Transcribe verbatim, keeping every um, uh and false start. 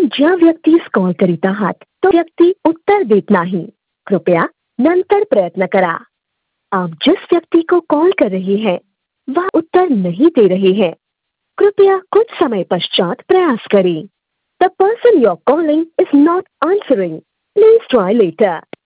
आपण ज्या व्यक्तीस कॉल करीत आहात तो व्यक्ती उत्तर देत नाही. कृपया नंतर प्रयत्न करा. आप जिस व्यक्ति को कॉल कर रहे हैं वह उत्तर नहीं दे रहे हैं. कृपया कुछ समय पश्चात प्रयास करें. The person you're calling is not answering. Please try later.